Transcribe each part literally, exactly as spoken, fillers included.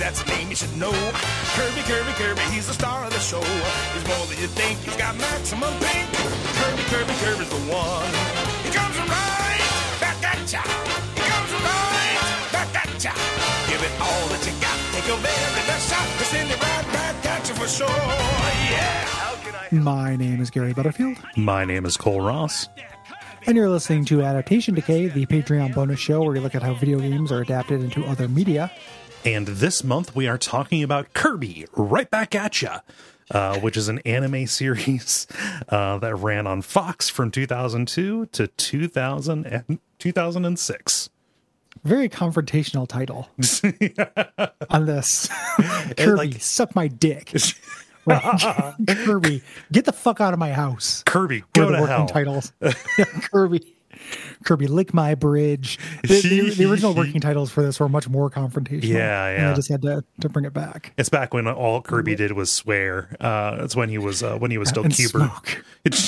that's a name you should know. Kirby, Kirby, Kirby, he's the star of the show. He's more than you think, he's got maximum pink. Kirby, Kirby, Kirby's the one. He comes right back at ya. He comes right back at ya. Give it all that you got. Take your very best shot to send it right back at you for sure. Yeah. How can I... My name is Gary Butterfield. My name is Cole Ross. And you're listening to Adaptation Decay, the Patreon bonus show where we look at how video games are adapted into other media. And this month we are talking about Kirby, Right Back At Ya, uh, which is an anime series uh, that ran on Fox from two thousand two to two thousand and two thousand six. Very confrontational title on this. Kirby, like, suck my dick. Right. Kirby, get the fuck out of my house. Kirby, go the to working hell. Titles. Kirby, Kirby, lick my bridge. The, the, the original working titles for this were much more confrontational. Yeah, And yeah. I just had to, to bring it back. It's back when all Kirby did was swear. Uh, it's when he was uh, when he was still And Cubert. smoke.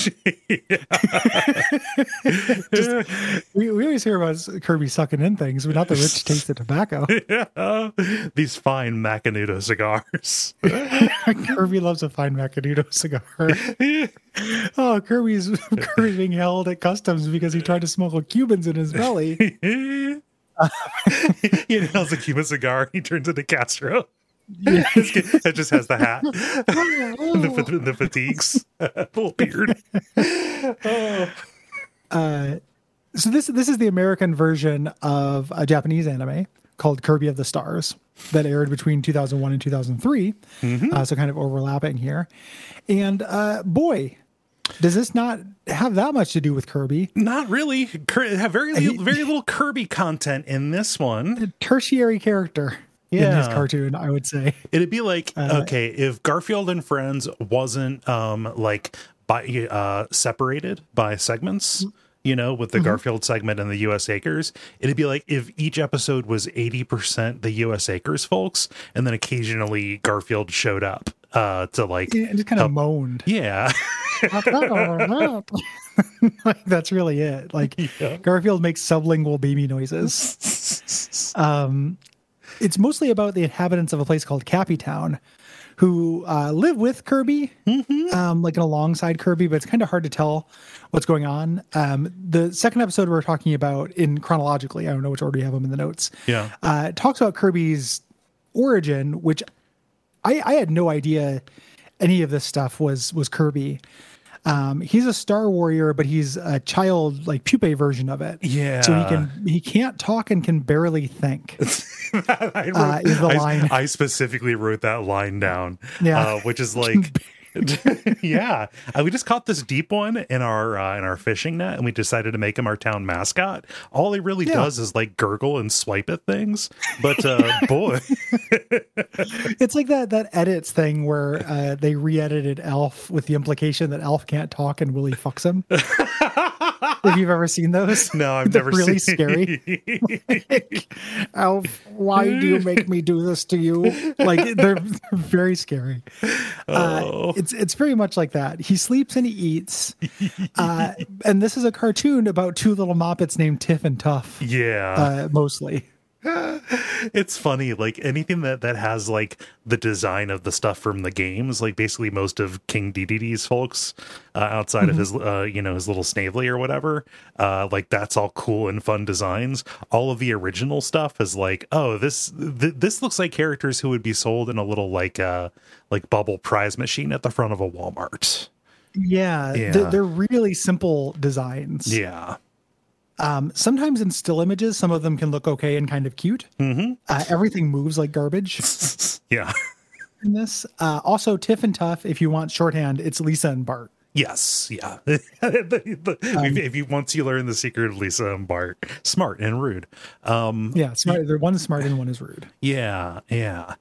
Just, we, we always hear about Kirby sucking in things, but not the rich taste of tobacco. Yeah. These fine Macanudo cigars. Kirby loves a fine Macanudo cigar. Oh, Kirby's Kirby's being held at customs because he tried to smuggle Cubans in his belly. He inhales a Cuban cigar. He turns into Castro. Yeah. It just has the hat, the, the fatigues, full beard. Oh. Uh, so this this is the American version of a Japanese anime called Kirby of the Stars that aired between two thousand one and two thousand three. Mm-hmm. Uh, so kind of overlapping here. And uh, boy, does this not have that much to do with Kirby? Not really. Cur- have very little, very little Kirby content in this one. A tertiary character in Yeah. his cartoon, I would say. It'd be like, Uh, okay, if Garfield and Friends wasn't um like by uh separated by segments, you know, with the Mm-hmm. Garfield segment and the U S Acres, it'd be like if each episode was eighty percent the U S Acres folks, and then occasionally Garfield showed up uh to like And just kind of help- moaned. Yeah. Like, that's really it. Like Yeah. Garfield makes sublingual baby noises. Um, it's mostly about the inhabitants of a place called Cappy Town, who uh, live with Kirby, Mm-hmm. um, like alongside Kirby, but it's kind of hard to tell what's going on. Um, the second episode we're talking about in chronologically, I don't know which order you have them in the notes. Yeah. Uh, it talks about Kirby's origin, which I, I had no idea any of this stuff was was Kirby. Um, he's a Star Warrior, but he's a child, like pupae version of it. Yeah. So he can he can't talk and can barely think. I, wrote, Uh, is the I- line. I specifically wrote that line down, Yeah. uh, which is like, yeah, uh, we just caught this deep one in our uh, in our fishing net, and we decided to make him our town mascot. All he really Yeah. does is like gurgle and swipe at things, but uh, boy, It's like that that edits thing where uh, they re-edited Elf with the implication that Elf can't talk and Willie fucks him. If you've ever seen those, no, I've They're never really seen. scary. Elf, why do you make me do this to you? Like they're very scary. Uh, Oh. it's it's very much like that. He sleeps and he eats, uh, and this is a cartoon about two little moppets named Tiff and Tuff, Yeah. uh, mostly. It's funny, like anything that that has like the design of the stuff from the games, like basically most of King D D D's folks uh, outside of his uh, you know, his little Snavely or whatever, uh like that's all cool and fun designs. All of the original stuff is like, oh, this th- this looks like characters who would be sold in a little like uh like bubble prize machine at the front of a Walmart. Yeah, Yeah. They're, they're really simple designs. Yeah. Um, sometimes in still images, some of them can look okay and kind of cute. Mm-hmm. Uh, everything moves like garbage Yeah. in this. Uh, also, Tiff and Tuff, if you want shorthand, it's Lisa and Bart. Yes, yeah. The- the- if, if you once you learn the secret of Lisa and Bart, smart and rude. Um, Yeah, smart. They're one is smart and one is rude. yeah, yeah.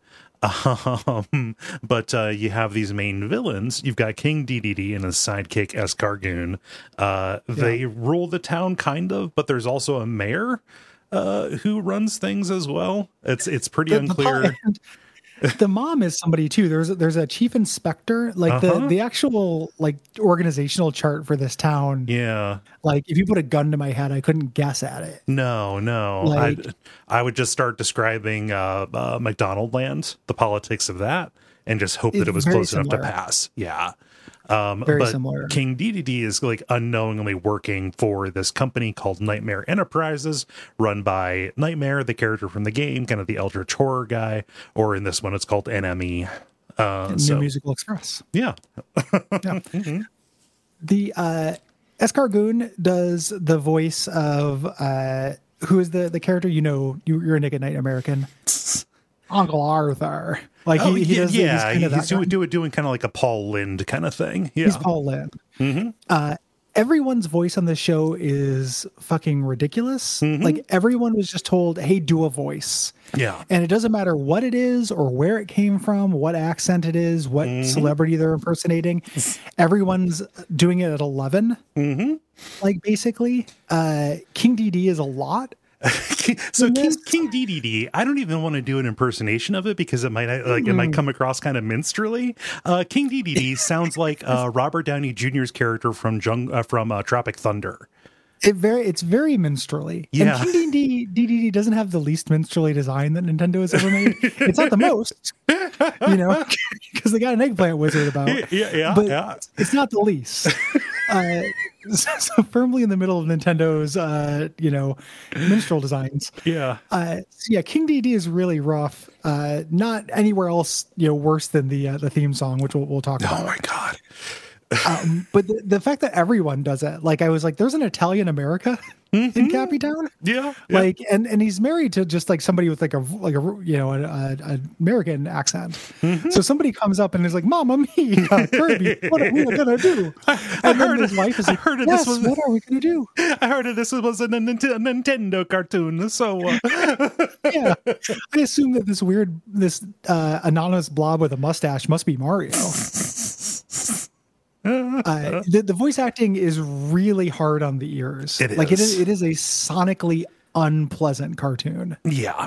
Um, but uh, you have these main villains. You've got King D D D and his sidekick Escargoon. Uh, they rule the town, kind of, but there's also a mayor uh, who runs things as well. It's it's pretty The- the unclear. po- the mom is somebody too. There's there's a chief inspector, like Uh-huh. the the actual like organizational chart for this town. Yeah. Like if you put a gun to my head, I couldn't guess at it. No, no. Like- I'd, I would just start describing uh, uh, McDonald Land, the politics of that, and just hope that It's it was very close enough to similar. pass. Yeah. Um, Very but similar. King D D D is like unknowingly working for this company called Nightmare Enterprises, run by Nightmare, the character from the game, kind of the eldritch horror guy, or in this one, it's called N M E. Uh, New so, Musical Express. yeah. Yeah. The uh, Escargoon does the voice of uh, who is the the character? You know, you, you're a Naked Night American. Uncle Arthur. Like Oh, he, he yeah, does. yeah. He's, kind of he's that doing, guy. doing, doing kind of like a Paul Lind kind of thing. Yeah. He's Paul Lynn. Mm-hmm. Uh, everyone's voice on this show is fucking ridiculous. Mm-hmm. Like everyone was just told, "Hey, do a voice." Yeah. And it doesn't matter what it is or where it came from, what accent it is, what Mm-hmm. celebrity they're impersonating. Everyone's doing it at eleven. Mm-hmm. Like basically, uh, King D D is a lot. So King, Yes. King D D D, I don't even want to do an impersonation of it because it might like it Mm. might come across kind of minstrelly. Uh, King D D D sounds like uh, Robert Downey Junior's character from Jung, uh, from uh, Tropic Thunder. It very it's very minstrelly. Yeah. And King D D D doesn't have the least minstrelly design that Nintendo has ever made. It's not the most, you know, because they got an eggplant wizard about. Yeah, yeah, but yeah. it's not the least. uh, so, so firmly in the middle of Nintendo's, uh, you know, minstrel designs. Yeah. Uh, so yeah, King D D is really rough. Uh, not anywhere else, you know, worse than the uh, the theme song, which we'll, we'll talk about. Oh my god. Um, but the, the fact that everyone does it, like I was like, there's an Italian America in Cappy Town, Yeah. yeah. like, and and he's married to just like somebody with like a like a you know an a, a American accent. So somebody comes up and is like, "Mamma mia, Kirby, what are we gonna do?" And I then heard his it- wife is I like, heard it, "Yes, this was- what are we gonna do?" I heard it. This was a, Nint- a Nintendo cartoon. So uh, Yeah, I assume that this weird this uh, anonymous blob with a mustache must be Mario. Uh, the, the voice acting is really hard on the ears. It Like it is. is. It is a sonically unpleasant cartoon. yeah.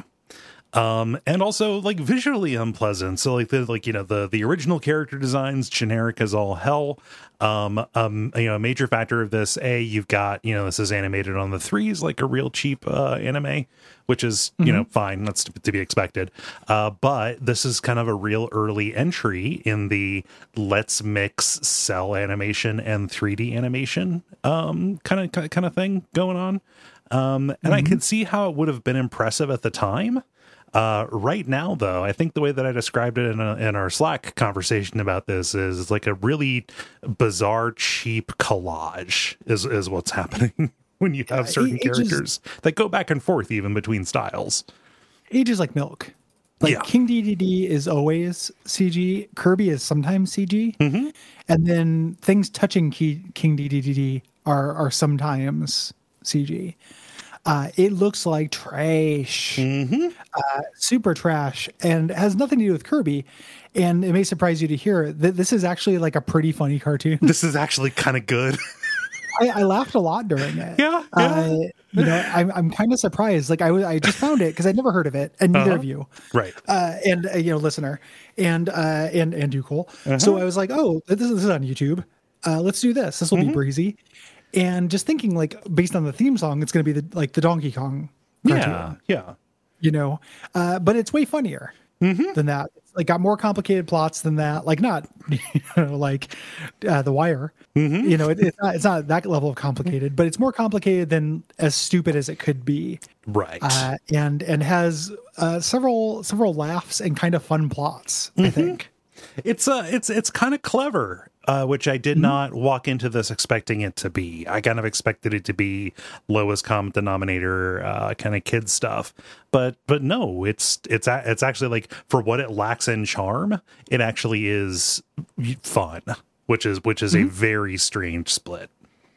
Um, and also like visually unpleasant. So like the like you know the the original character designs generic as all hell. Um, um, you know, a major factor of this, a you've got you know this is animated on the threes like a real cheap uh, anime, which is you know fine, that's to, to be expected. Uh, but this is kind of a real early entry in the let's mix cell animation and three D animation um kind of kind of thing going on. Um, and I could see how it would have been impressive at the time. Uh, right now, though, I think the way that I described it in, a, in our Slack conversation about this is it's like a really bizarre, cheap collage is, is what's happening when you have Yeah, certain it- it just- characters that go back and forth even between styles. Age is like milk. Like Yeah. King D D D is always C G. Kirby is sometimes C G, Mm-hmm. and then things touching Key, King D D D are are sometimes C G. Uh, it looks like trash, Mm-hmm. uh, super trash, and has nothing to do with Kirby. And it may surprise you to hear that this is actually like a pretty funny cartoon. This is actually kind of good. I, I laughed a lot during it. Yeah, yeah. Uh, you know, I'm I'm kind of surprised. Like I was, I just found it because I'd never heard of it, and neither Uh-huh. of you. Right. uh, and uh, you know, listener, and uh, and and you, Cole. Uh-huh. So I was like, oh, this is, this is on YouTube. Uh, let's do this. This will Mm-hmm. be breezy. And just thinking, like, based on the theme song, it's going to be the like the Donkey Kong cartoon, Yeah. Yeah. you know. Uh, but it's way funnier Mm-hmm. than that. It's, like, got more complicated plots than that. Like, not you know, like uh, The Wire. Mm-hmm. You know, it, it's not it's not that level of complicated, but it's more complicated than as stupid as it could be. Right. Uh, and and has uh, several several laughs and kind of fun plots. I think. It's uh it's it's kind of clever, uh, which I did not walk into this expecting it to be. I kind of expected it to be lowest common denominator, uh, kind of kid stuff. But but no, it's it's a- it's actually like for what it lacks in charm, it actually is fun, which is which is a very strange split.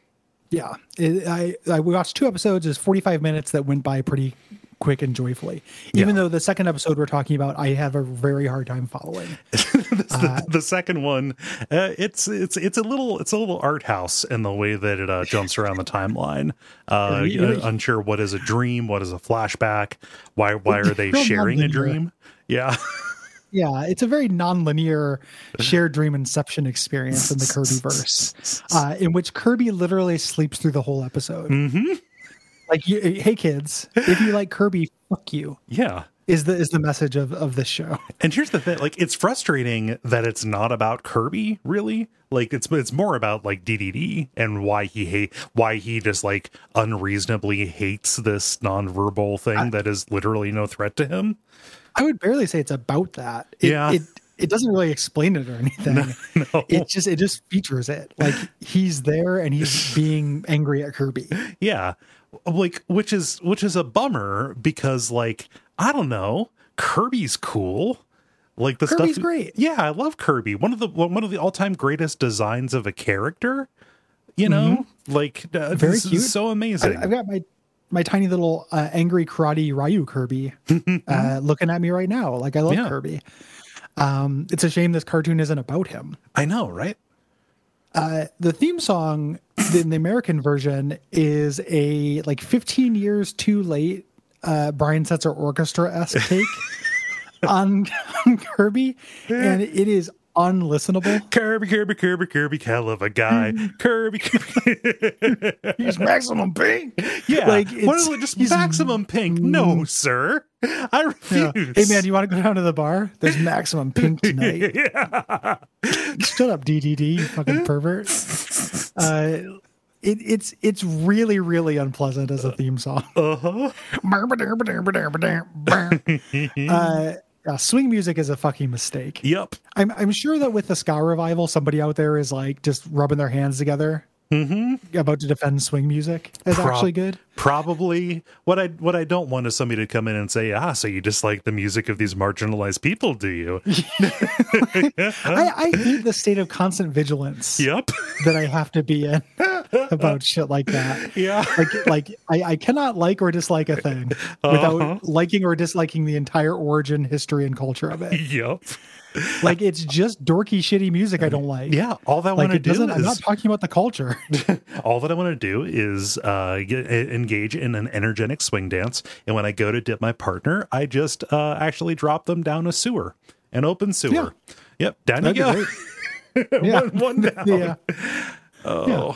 Yeah, it, I I watched two episodes. It's forty-five minutes that went by pretty quick and joyfully. Even Yeah. though the second episode we're talking about, I have a very hard time following. the, the second one, uh, it's it's it's a little it's a little art house in the way that it uh, jumps around the timeline. Uh, Yeah, you- uh, unsure what is a dream, what is a flashback, why why are they Real sharing a nonlinear. dream? Yeah, Yeah, it's a very non-linear shared dream inception experience in the Kirbyverse, uh, in which Kirby literally sleeps through the whole episode. Mm-hmm. Like, you, hey kids, if you like Kirby, fuck you. Yeah. Is the is the message of, of this show. And here's the thing, like, it's frustrating that it's not about Kirby, really. Like, it's it's more about like D D D and why he hate why he just like unreasonably hates this nonverbal thing I, that is literally no threat to him. I would barely say it's about that. It, yeah. It, it doesn't really explain it or anything. No, no. It just it just features it. Like, he's there and he's being angry at Kirby. Yeah. Like, which is which is a bummer because, like, I don't know, Kirby's cool. Like, the Kirby's stuff, great. Yeah, I love Kirby. One of the one of the all time greatest designs of a character. You know, mm-hmm. like uh, very this cute. Is so amazing. I, I've got my my tiny little uh, angry karate Ryu Kirby uh, looking at me right now. Like, I love yeah. Kirby. Um, it's a shame this cartoon isn't about him. I know, right? Uh, the theme song in the American version is a like fifteen years too late uh, Brian Setzer Orchestra-esque take on, on Kirby, and it is unlistenable. Kirby, Kirby, Kirby, Kirby, hell of a guy. Kirby, Kirby. He's Maximum Pink. Yeah, like, what is it? Just Maximum Pink? No, sir. I refuse. Yeah. Hey man, you want to go down to the bar? There's Maximum Pink tonight. Yeah. Shut up, D D D, you fucking pervert. Uh, it, it's it's really really unpleasant as a theme song. Uh-huh. uh yeah, swing music is a fucking mistake. Yep. I'm I'm sure that with the ska revival, somebody out there is like just rubbing their hands together. Mm-hmm. About to defend swing music is Pro- actually good. Probably. What I what I don't want is somebody to come in and say, ah, so you dislike the music of these marginalized people, do you? I, I hate the state of constant vigilance. Yep. That I have to be in about shit like that. Yeah. Like like I, I cannot like or dislike a thing without uh-huh. liking or disliking the entire origin, history, and culture of it. Yep. Like, it's just dorky, shitty music I don't like. Yeah, all that I like, want to do is... I'm not talking about the culture. All that I want to do is uh, get, engage in an energetic swing dance, and when I go to dip my partner, I just uh, actually drop them down a sewer, an open sewer. Yeah. Yep, down That'd you go. Yeah. one, one down. Yeah. Oh.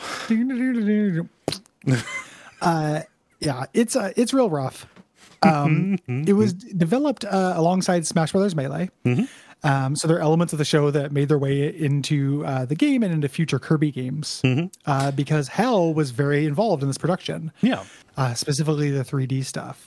Yeah. uh, yeah, it's uh, it's real rough. Um, it was developed uh, alongside Smash Brothers Melee. Mm-hmm. Um, so there are elements of the show that made their way into uh, the game and into future Kirby games, mm-hmm. uh, because Hell was very involved in this production. Yeah, uh, specifically the three D stuff.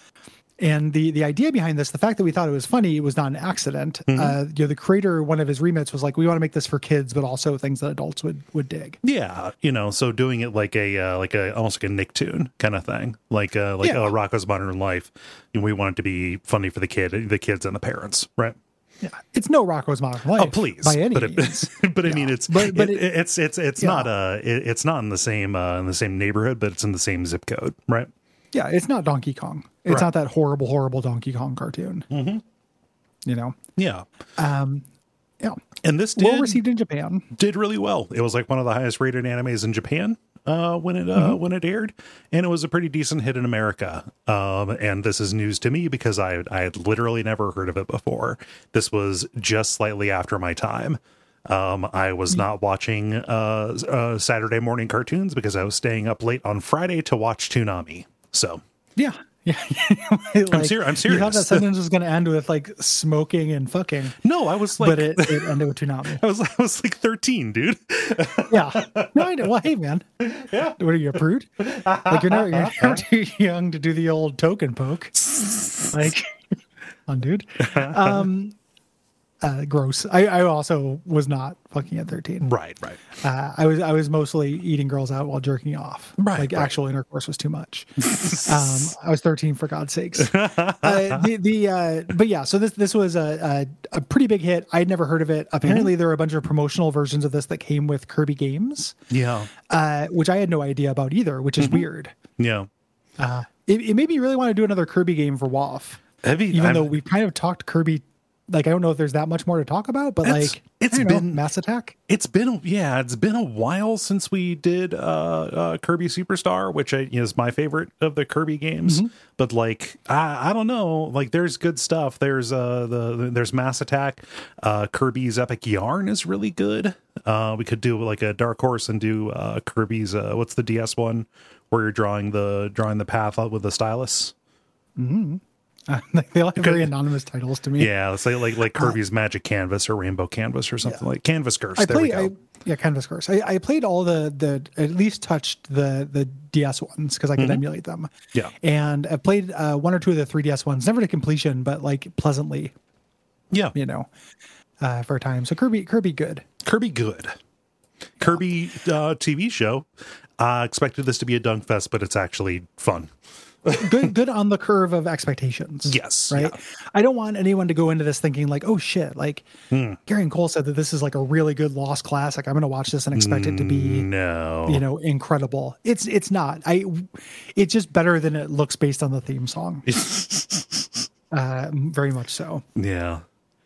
And the the idea behind this, the fact that we thought it was funny, was not an accident. Mm-hmm. Uh, you know, the creator, one of his remits was like, we want to make this for kids, but also things that adults would would dig. Yeah, you know, so doing it like a uh, like a almost like a Nicktoon kind of thing, like uh, like yeah. uh, Rocko's Modern Life. You know, we want it to be funny for the kid, the kids, and the parents, right? Yeah, it's no Rocko's Modern Life. Oh, please, by any but it, means. but I yeah. mean, it's but, but it, it, it's it's it's yeah. not uh it, it's not in the same uh, in the same neighborhood, but it's in the same zip code, right? Yeah, it's not Donkey Kong. It's right. not that horrible, horrible Donkey Kong cartoon. Mm-hmm. You know? Yeah. Um, yeah. And this did, well received in Japan. Did really well. It was like one of the highest rated animes in Japan uh, when it uh, mm-hmm. when it aired, and it was a pretty decent hit in America. Um, and this is news to me because I I had literally never heard of it before. This was just slightly after my time. Um, I was not watching uh, uh, Saturday morning cartoons because I was staying up late on Friday to watch Toonami. So yeah, yeah. like, I'm, ser- I'm serious. You thought that sentence was going to end with like smoking and fucking. No, I was like, but it, it ended with Toonami. I was I was like thirteen, dude. Yeah, no, I know. Well, hey, man. Yeah, what are you, a prude? Like you're never, you're never too young to do the old token poke. Like, on, dude. Um. Uh, gross. I, I also was not fucking at thirteen. Right, right. Uh, I was I was mostly eating girls out while jerking off. Right, like right. actual intercourse was too much. um, I was thirteen for God's sakes. Uh, the the uh, but yeah, so this this was a, a a pretty big hit. I'd never heard of it. Apparently, mm-hmm. there were a bunch of promotional versions of this that came with Kirby games. Yeah, uh, which I had no idea about either, which is mm-hmm. weird. Yeah, uh, it, it made me really want to do another Kirby game for W A F. Heavy, even I'm... though we kind of talked Kirby like I don't know if there's that much more to talk about, but It's- like it's I don't know, been- Mass Attack. It's been yeah, it's been a while since we did uh, uh Kirby Superstar, which I, is my favorite of the Kirby games. Mm-hmm. But like I, I don't know, like there's good stuff. There's uh the there's Mass Attack. Uh, Kirby's Epic Yarn is really good. Uh, we could do like a Dark Horse and do uh, Kirby's uh, what's the D S one where you're drawing the drawing the path out with the stylus. Uh, they all have very anonymous titles to me. Yeah, it's like like, like Kirby's Magic Canvas or Rainbow Canvas or something like Canvas Curse. I there we played, go. I, yeah, Canvas Curse. I, I played all the the at least touched the the D S ones because I could emulate them. Yeah. and I played uh, one or two of the three D S ones, never to completion, but like pleasantly, Yeah, you know, uh, for a time. So Kirby, Kirby, good. Kirby good. Kirby uh, T V show. I uh, expected this to be a dunk fest, but it's actually fun. good good on the curve of expectations. Yes, right. yeah. I don't want anyone to go into this thinking like, oh shit, like Gary and Cole said that this is like a really good Lost classic. I'm going to watch this and expect it to be, No, you know, incredible. It's it's not. I it's just better than it looks based on the theme song. uh, very much so. yeah.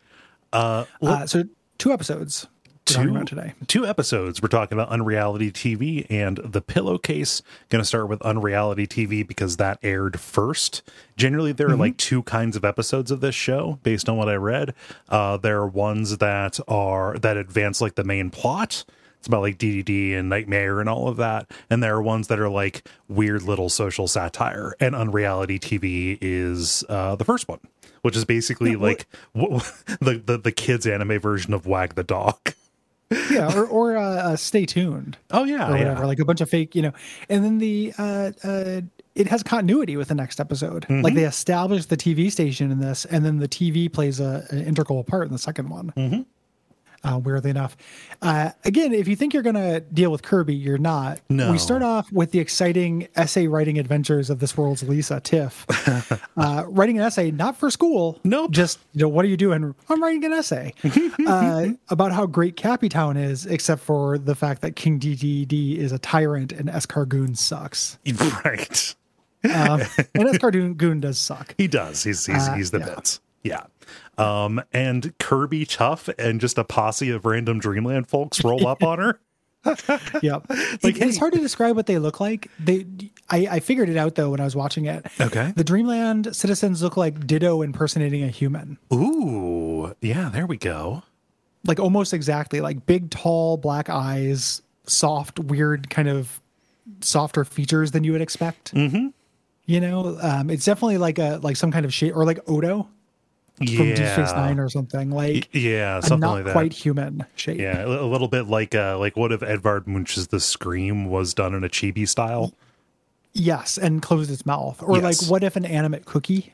Uh, well, Uh, so two episodes. We're talking two, about today. two episodes. We're talking about Unreality T V and The Pillowcase. Going to start with Unreality T V because that aired first. Generally, there are like two kinds of episodes of this show, based on what I read. Uh, there are ones that are that advance like the main plot. It's about like D D D and Nightmare and all of that. And there are ones that are like weird little social satire. And Unreality T V is uh, the first one, which is basically Yeah, well- like w- the, the the kids anime version of Wag the Dog. Yeah, or or uh, uh, Stay Tuned. Oh yeah, or whatever, yeah. like a bunch of fake, you know. And then the uh, uh, it has continuity with the next episode. Mm-hmm. Like they establish the T V station in this, and then the T V plays a, an integral part in the second one. Mm-hmm. Uh, weirdly enough, uh, again, if you think you're going to deal with Kirby, you're not. No. We start off with the exciting essay writing adventures of this world's Lisa Tiff, uh, writing an essay not for school. Nope. Just you know, what are you doing? I'm writing an essay uh, about how great Cappy Town is, except for the fact that King D D D is a tyrant and Escargoon sucks. Right. Um, and Escargoon does suck. He does. He's he's Uh, he's the yeah. bits. Yeah. Um, and Kirby Tough and just a posse of random Dreamland folks roll up on her. Yep. Like, It- it's hey- hard to describe what they look like. They, I, I figured it out though when I was watching it. Okay. The Dreamland citizens look like Ditto impersonating a human, Ooh, yeah, there we go. like almost exactly, like big, tall, black eyes, soft, weird, kind of softer features than you would expect. Mm-hmm. You know, um, it's definitely like a like some kind of shape, or like Odo from Deep Space Nine Yeah. or something, like Yeah, a something not like that. quite human shape. Yeah, a li- a little bit like uh like what if Edvard Munch's The Scream was done in a chibi style? Yes, and closed its mouth. Or Yes. like, what if an animate cookie,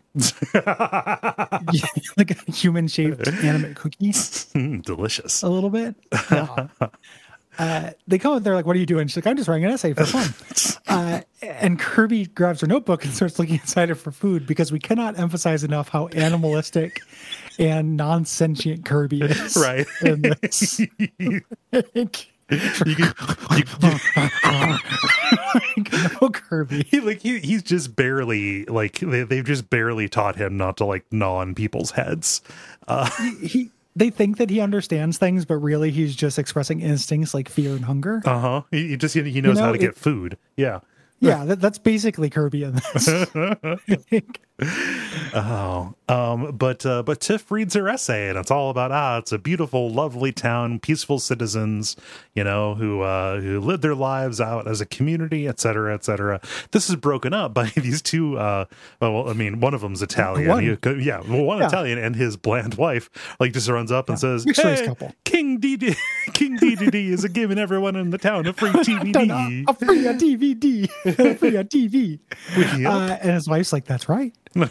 Yeah, like a human shaped animate cookie, Mm, delicious. a little bit. Yeah. Uh, they come up, they're like, "What are you doing?" She's like, "I'm just writing an essay for fun." Uh, and Kirby grabs her notebook and starts looking inside it for food because we cannot emphasize enough how animalistic and non-sentient Kirby is. Right. In this. You can- you- No Kirby. he like he, he's just barely like they, they've just barely taught him not to like gnaw on people's heads. Uh, He. They think that he understands things, but really he's just expressing instincts like fear and hunger. uh-huh. He, he just he, he knows know, how to it- get food. Yeah. Yeah, that, that's basically Kirby in this. Oh, um, but uh, but Tiff reads her essay, and it's all about ah, it's a beautiful, lovely town, peaceful citizens, you know, who uh, who live their lives out as a community, et cetera, et cetera. This is broken up by these two. Uh, well, I mean, one of them's Italian, One. He- yeah, well, one Yeah. Italian, and his bland wife like just runs up and says, Mixed race "Hey, couple." King D D, King D D D is giving everyone in the town a free T V Done D." a, a free a D V D, a free a T V. Yep. Uh, and his wife's like, "That's right."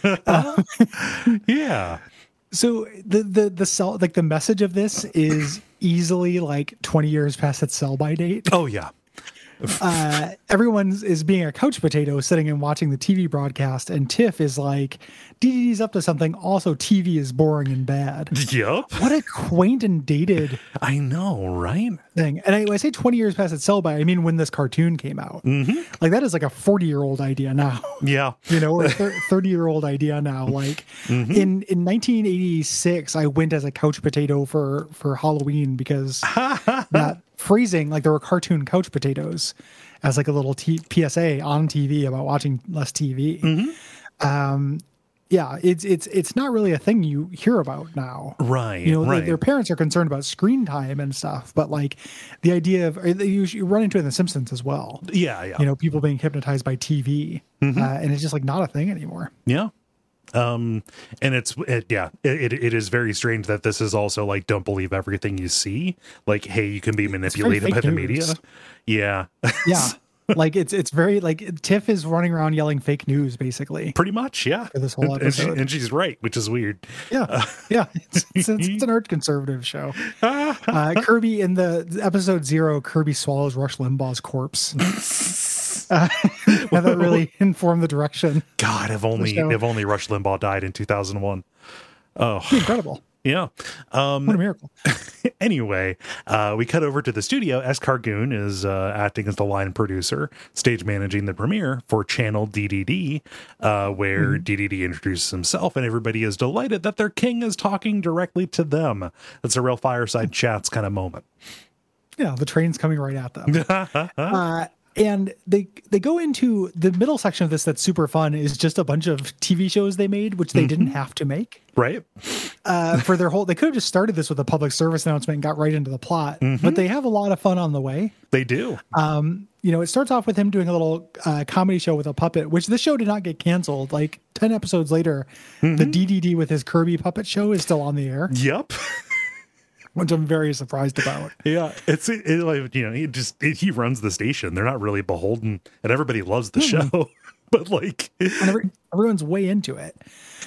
Yeah. So the the the sell like the message of this is easily like twenty years past its sell by date. Oh yeah. uh, everyone is being a couch potato sitting and watching the T V broadcast, and Tiff is like, D D D's up to something. Also, T V is boring and bad. Yup. What a quaint and dated I know, right? thing. And I, when I say twenty years past its sell by, I mean when this cartoon came out. Mm-hmm. Like, that is like a forty-year-old idea now. Yeah. You know, or a thirty-year-old idea now. Like, Mm-hmm. in, in nineteen eighty-six, I went as a couch potato for, for Halloween because that phrasing, like there were cartoon couch potatoes as like a little t- P S A on T V about watching less T V. Mm-hmm. Um, yeah, it's it's it's not really a thing you hear about now. Right. You know, right. they, their parents are concerned about screen time and stuff, but like the idea of you, you run into it in The Simpsons as well. yeah, yeah. You know, people being hypnotized by T V, Mm-hmm. uh, and it's just like not a thing anymore. Yeah. Um, and it's, it, yeah, it, it is very strange that this is also like, don't believe everything you see. Like, hey, you can be manipulated by fake the news. media. Yeah. Yeah. Like it's it's very like Tiff is running around yelling fake news basically. Pretty much. Yeah. For this whole And- and, she- episode. and she's right, which is weird. Yeah, yeah, it's, it's, it's, it's an art conservative show. Uh, Kirby in the episode zero, Kirby swallows Rush Limbaugh's corpse. Uh, and that really informed the direction. God, if only, show. if only Rush Limbaugh died in two thousand one. Oh, Incredible! yeah. Um, What a miracle! anyway, uh, we cut over to the studio as Cargoon is uh, acting as the line producer, stage managing the premiere for Channel D D D, uh, where Mm-hmm. D D D introduces himself, and everybody is delighted that their king is talking directly to them. It's a real fireside chats kind of moment. Yeah, the train's coming right at them. uh, and they they go into the middle section of this that's super fun is just a bunch of T V shows they made, which they Mm-hmm. didn't have to make. Right? Uh, for their whole, they could have just started this with a public service announcement and got right into the plot, Mm-hmm. but they have a lot of fun on the way. They do. Um, you know, it starts off with him doing a little uh, comedy show with a puppet, which this show did not get canceled. Like ten episodes later, Mm-hmm. the D D D with his Kirby puppet show is still on the air, Yep. which I'm very surprised about. Yeah, it's it, it, like you know he just it, he runs the station. They're not really beholden, and everybody loves the show. But like, And every, everyone's way into it.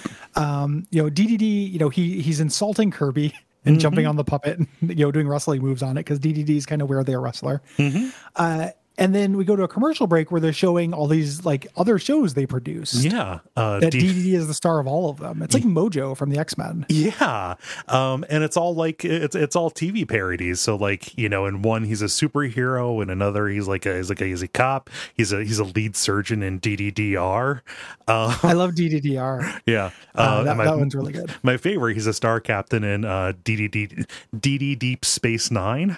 Um, you know, D D D, you know, he he's insulting Kirby and Mm-hmm. jumping on the puppet, and, you know, doing wrestling moves on it because D D D is kind of where they're a wrestler. Mm-hmm. Uh, and then we go to a commercial break where they're showing all these like other shows they produced. yeah, uh, That D- D D D is the star of all of them. It's like Mojo from the X-Men. Yeah. Um, and it's all like it's it's all T V parodies. So like, you know, in one he's a superhero, in another he's like a he's like a he's a cop. He's a he's a lead surgeon in D D D R. Uh, I love D D D R. yeah. Uh, Uh, that, my, that one's really good. my favorite, he's a star captain in uh D D D D D Deep Space Nine.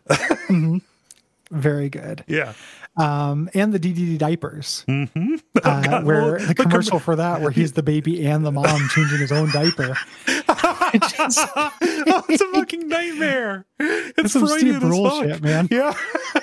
Very good. Yeah. Um, and the D D D diapers, Mm-hmm. uh, where well, the commercial for that, where he's the baby and the mom changing his own diaper. It's just, Oh, it's a fucking nightmare. It's some Steve Freudian as Brule fuck. shit, man. Yeah.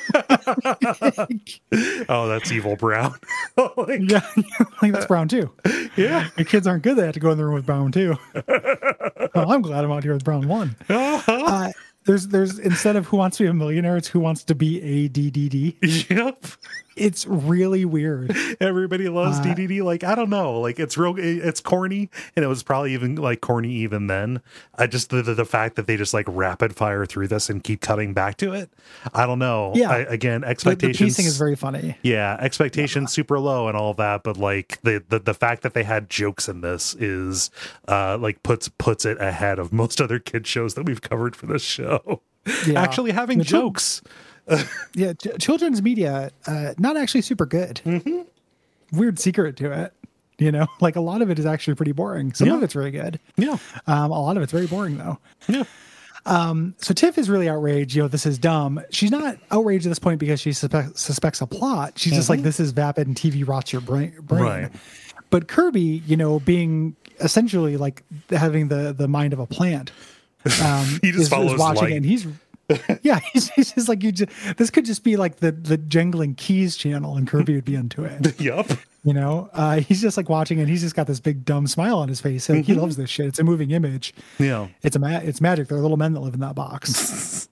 Oh, that's evil Brown. Like, Yeah, like that's Brown too. yeah. The kids aren't good. They have to go in the room with Brown too. Well, I'm glad I'm out here with Brown one. Uh, there's there's instead of Who Wants to Be a Millionaire, it's Who Wants to Be a D D D. Yep. It's really weird. Everybody loves Uh, D D D. Like, I don't know. Like, it's real, it- it's corny. And it was probably even like corny even then. I just, the, the, the fact that they just like rapid fire through this and keep cutting back to it. I don't know. Yeah. I, again, The, the expectations. pacing is very funny. Yeah, expectations super low and all of that, but like the, the the fact that they had jokes in this is uh like puts puts it ahead of most other kid shows that we've covered for this show. Yeah. Actually having The chil- jokes. Yeah, ch- children's media, uh, not actually super good. Mm-hmm. Weird secret to it. You know, like a lot of it is actually pretty boring. Some Yeah. of it's really good. Yeah. Um, a lot of it's very boring though. Yeah. So Tiff is really outraged. You know, this is dumb. She's not outraged at this point because she suspe- suspects a plot. She's just like, this is vapid and T V rots your brain. brain. Right. But Kirby, you know, being essentially like having the the mind of a plant, um, He just follows watching light. it, and he's yeah, he's, he's just like you. Just, this could just be like the the jangling keys channel, and Kirby would be into it. Yup. You know, uh, he's just like watching, and he's just got this big dumb smile on his face. Like, he loves this shit. It's a moving image. Yeah. It's a ma- it's magic. There are little men that live in that box.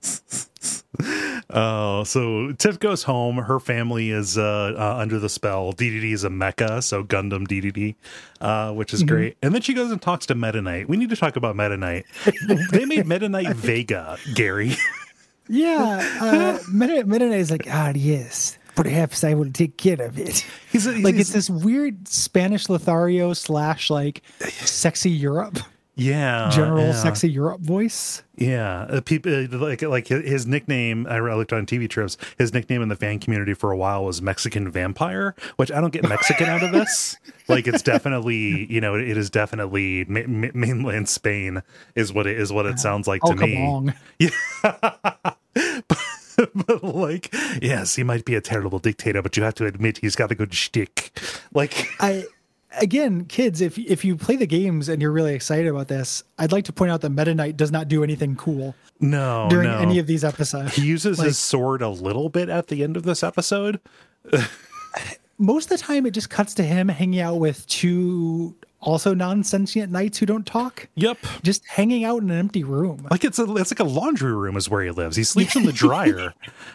Oh, so Tiff goes home. Her family is uh, uh, under the spell. D D D is a mecha, so Gundam D D D, uh, which is great. And then she goes and talks to Meta Knight. We need to talk about Meta Knight. They made Meta Knight Vega, Gary. Yeah, uh, Meta Meta is like, ah, yes, perhaps I will take care of it. He's, a, he's Like it's this weird Spanish Lothario slash like sexy Europe, yeah, general yeah. sexy Europe voice. Yeah, uh, people uh, like like his, his nickname. I looked on T V trips. His nickname in the fan community for a while was Mexican Vampire, which I don't get Mexican out of this. Like it's definitely, you know, it is definitely ma- ma- mainland Spain is what it is. What it sounds like Oh, to come me. on. But like, yes, he might be a terrible dictator, but you have to admit he's got a good shtick. Like, I again, kids, if if you play the games and you're really excited about this, I'd like to point out that Meta Knight does not do anything cool no, during no. any of these episodes. He uses Like, his sword a little bit at the end of this episode. most of the time, it just cuts to him hanging out with two also non-sentient knights who don't talk. Yep. Just hanging out in an empty room. Like it's a it's like a laundry room is where he lives. He sleeps in the dryer.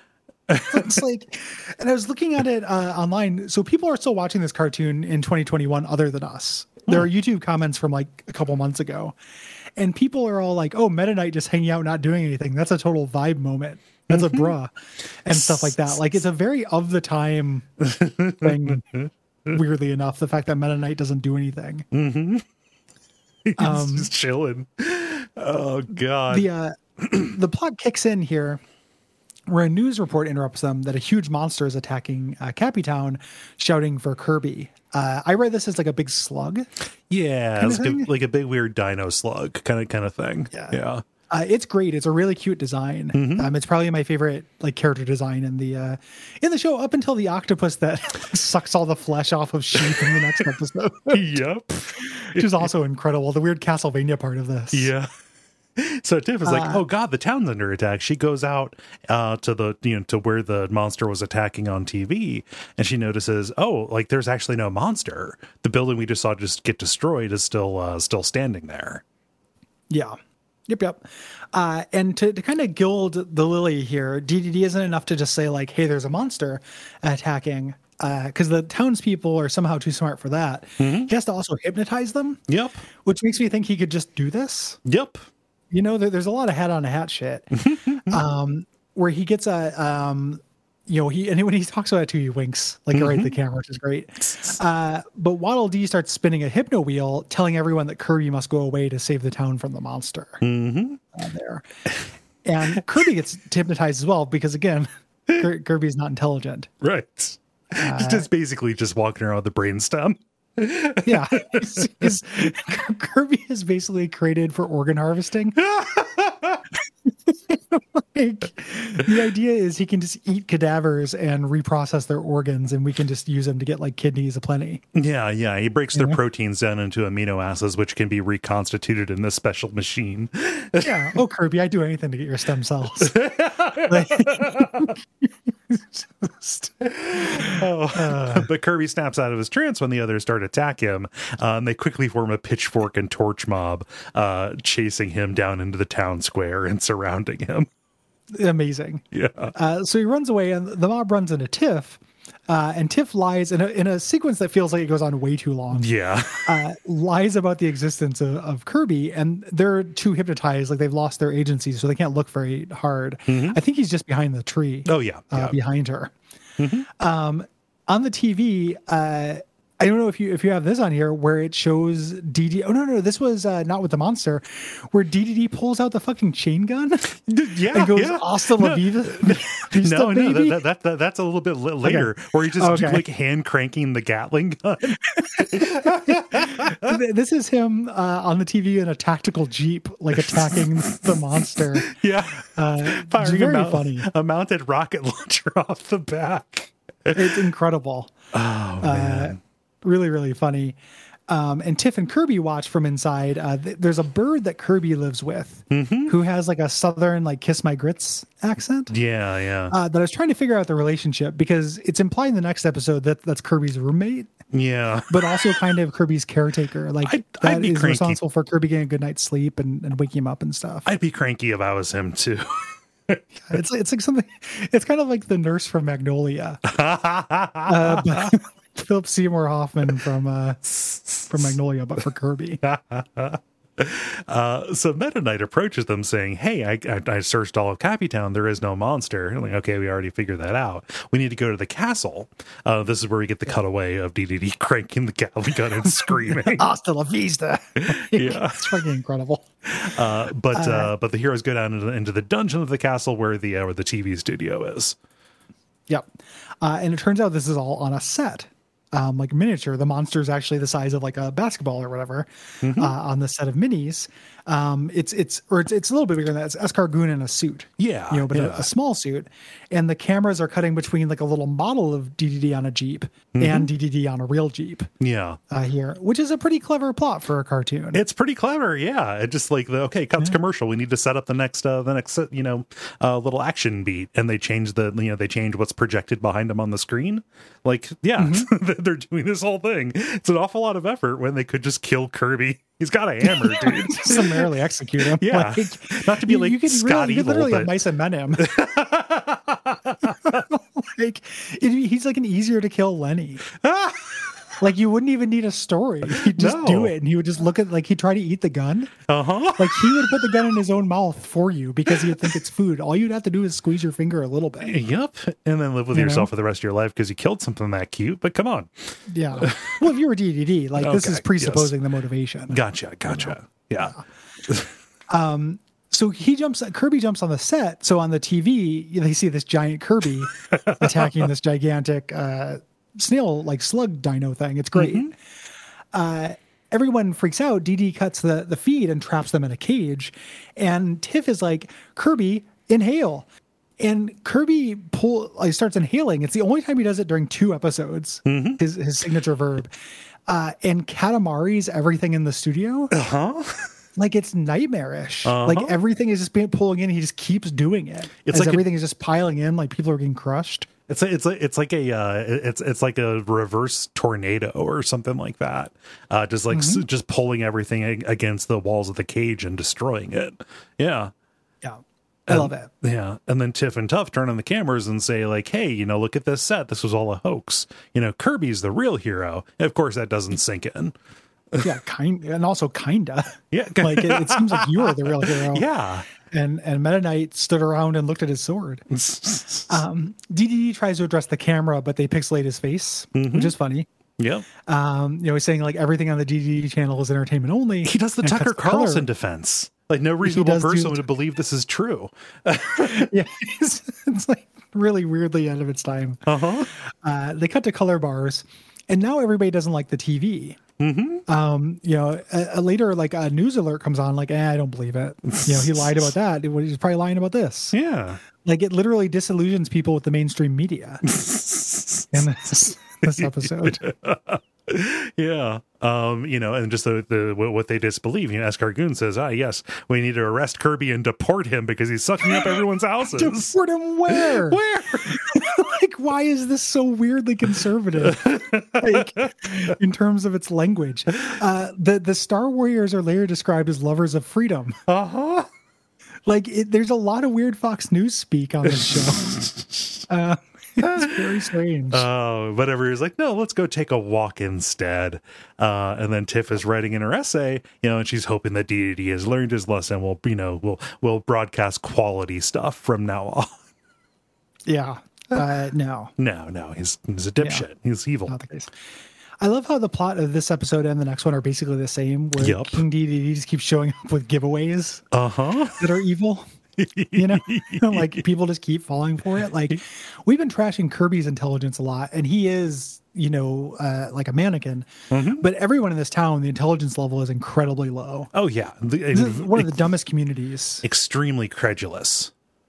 It's like, and I was looking at it uh, online. So people are still watching this cartoon in twenty twenty-one other than us. There are YouTube comments from like a couple months ago, and people are all like, oh, Meta Knight just hanging out, not doing anything. That's a total vibe moment. That's a bruh and stuff like that. Like it's a very of the time thing. Weirdly enough, the fact that Meta Knight doesn't do anything. Mm-hmm. He's Um, just chilling. Oh god. The uh, the plot kicks in here, where a news report interrupts them that a huge monster is attacking uh, Cappy Town, shouting for Kirby. Uh, I read this as like a big slug. yeah, kinda it's like a, thing? like a big weird dino slug kind of kind of thing. Yeah. Yeah. Uh, it's great. It's a really cute design. Mm-hmm. Um, it's probably my favorite like character design in the uh, in the show, up until the octopus that sucks all the flesh off of sheep in the next episode, Yep. which is also incredible. The weird Castlevania part of this. Yeah. So Tiff is like, Uh, "Oh God, the town's under attack." She goes out uh, to the you know to where the monster was attacking on T V, and she notices, "Oh, like there's actually no monster. The building we just saw just get destroyed is still uh, still standing there." Yeah. Yep, yep. Uh, and to, to kind of gild the lily here, D D D isn't enough to just say like, hey, there's a monster attacking, because the townspeople are somehow too smart for that. Mm-hmm. He has to also hypnotize them, Yep. which makes me think he could just do this. Yep. You know, there, there's a lot of hat on a hat shit. um, where he gets a, um, you know, he and when he talks about it too, he winks like right at the camera, which is great. Uh, but Waddle Dee starts spinning a hypno wheel, telling everyone that Kirby must go away to save the town from the monster. Mm-hmm. Uh, there, and Kirby gets hypnotized as well because again, Kir- Kirby's not intelligent. Right. He's just basically just walking around with the brainstem. Yeah, he's, he's, Kirby is basically created for organ harvesting. Like, the idea is he can just eat cadavers and reprocess their organs, and we can just use them to get like kidneys aplenty. Yeah, yeah. He breaks their Yeah. proteins down into amino acids, which can be reconstituted in this special machine. Yeah. Oh, Kirby, I'd do anything to get your stem cells. Like, just- Oh. But Kirby snaps out of his trance when the others start to attack him. Um, they quickly form a pitchfork and torch mob, uh, chasing him down into the town square and surrounding him. amazing. Yeah. Uh, so he runs away, and the mob runs into Tiff, uh, and Tiff lies in a, in a sequence that feels like it goes on way too long. Yeah. Uh, lies about the existence of, of Kirby, and they're too hypnotized, like they've lost their agency, so they can't look very hard. I think he's just behind the tree. Oh, yeah. uh, yeah. behind her. Um, on the T V, uh, I don't know if you if you have this on here where it shows D D. Oh no, no, this was uh, not with the monster, where D D D pulls out the fucking chain gun Yeah. and goes yeah. "Hasta la No. viva, vista, No, no, baby." that, that, that, that's a little bit li- later, where he's just Okay. like hand cranking the Gatling gun. This is him uh, on the T V in a tactical jeep, like attacking the monster. Yeah. Uh, it's Firing very a, mount- funny. a mounted rocket launcher off the back. It's incredible. Oh, man. Really, really funny. Um, and Tiff and Kirby watch from inside. Uh, th- there's a bird that Kirby lives with who has like a southern, like kiss my grits accent. yeah, yeah. Uh, that I was trying to figure out the relationship because it's implied in the next episode that that's Kirby's roommate, yeah. but also kind of Kirby's caretaker. Like I'd- that I'd be is cranky. responsible for Kirby getting a good night's sleep and, and waking him up and stuff. I'd be cranky if I was him, too. It's it's like something. It's kind of like the nurse from Magnolia. uh, but Philip Seymour Hoffman from uh, from Magnolia, but for Kirby. Uh, so Meta Knight approaches them saying, hey, I, I, I searched all of Cappytown. There is no monster. I'm like, okay, we already figured that out. We need to go to the castle. Uh, this is where we get the cutaway of D D D cranking the Gatling gun and screaming. Hasta la vista. Yeah. It's fucking incredible. Uh, but uh, uh, but the heroes go down into, into the dungeon of the castle where the, uh, where the T V studio is. Yep. Uh, and it turns out this is all on a set. Um, like miniature. The monster is actually the size of like a basketball or whatever mm-hmm. uh, on the set of minis. Um, it's it's or it's it's a little bit bigger than that. It's Escargoon in a suit. Yeah, you know, but yeah. a, a small suit. And the cameras are cutting between like a little model of D D D on a Jeep mm-hmm. and D D D on a real Jeep. Yeah, uh, here, which is a pretty clever plot for a cartoon. It's pretty clever. Yeah, it just like the okay, cuts yeah. commercial. We need to set up the next uh, the next you know uh, little action beat, and they change the you know they change what's projected behind them on the screen. Like yeah, mm-hmm. they're doing this whole thing. It's an awful lot of effort when they could just kill Kirby. He's got a hammer, dude. Summarily execute him. Yeah, like, not to be like you, you Scott really, you Evil, literally but have Mice and Men him. Like it, he's like an easier to kill Lenny. Like you wouldn't even need a story. He'd just No. do it, and he would just look at like he'd try to eat the gun. uh huh. Like he would put the gun in his own mouth for you because he would think it's food. All you'd have to do is squeeze your finger a little bit. Yep, and then live with You yourself know? for the rest of your life because you killed something that cute. But come on, Yeah. Well, if you were D D D, like this Okay, is presupposing the motivation. gotcha, gotcha. Yeah, So he jumps, Kirby jumps on the set. So on the T V, you know, you see this giant Kirby attacking this gigantic uh, snail, like slug dino thing. It's great. Mm-hmm. Uh, everyone freaks out. D D cuts the, the feed and traps them in a cage. And Tiff is like, Kirby, inhale. And Kirby pull, like, starts inhaling. It's the only time he does it during two episodes, Mm-hmm. his, his signature verb. Uh, and Katamari's everything in the studio. uh huh. Like it's nightmarish. Uh-huh. Like everything is just being pulling in. He just keeps doing it. It's As like a- everything is just piling in. Like people are getting crushed. It's a, it's like it's like a uh, it's it's like a reverse tornado or something like that. Uh, just like Mm-hmm. s- just pulling everything ag- against the walls of the cage and destroying it. Yeah. Yeah, I And- love it. Yeah. And then Tiff and Tuff turn on the cameras and say, like, hey, you know, look at this set. This was all a hoax. You know, Kirby's the real hero. And of course, that doesn't sink in. Yeah, kind and also kinda. Yeah. Like it, it seems like you are the real hero. Yeah. And and Meta Knight stood around and looked at his sword. Um, D D D tries to address the camera, but they pixelate his face, Mm-hmm. which is funny. Yeah. Um, you know, he's saying like everything on the D D D channel is entertainment only. He does the and Tucker cuts color. Carlson defense. Like, no reasonable does do person the- would believe this is true. Yeah, it's, it's like really weirdly out of its time. Uh-huh. Uh, they cut to color bars, and now everybody doesn't like the T V. Mm-hmm. Um, you know, a, a later like a news alert comes on, like, eh, I don't believe it. You know, he lied about that. He's probably lying about this. Yeah. Like it literally disillusions people with the mainstream media in this, this episode. Yeah. Um, you know, and just the, the what they disbelieve. You know, Escargoon says, ah, yes, we need to arrest Kirby and deport him because he's sucking up everyone's houses. Deport him where? Where? Like, why is this so weirdly conservative? Like, in terms of its language, uh, the the Star Warriors are later described as lovers of freedom. Uh-huh. Like, it, there's a lot of weird Fox News speak on this show. uh, it's very strange. Oh, whatever. He's like, no, let's go take a walk instead. Uh, and then Tiff is writing in her essay, you know, and she's hoping that D D D has learned his lesson. We'll, you know, we'll we'll broadcast quality stuff from now on. Yeah. Uh, no, No, no, he's he's a dipshit. Yeah. He's evil. not the case. I love how the plot of this episode and the next one are basically the same, where Yup. King D D D just keeps showing up with giveaways Uh huh. that are evil. You know, like people just keep falling for it. Like we've been trashing Kirby's intelligence a lot, and he is, you know, uh, like a mannequin. Mm-hmm. But everyone in this town, the intelligence level is incredibly low. Oh yeah, the, This is one of the dumbest communities. extremely credulous.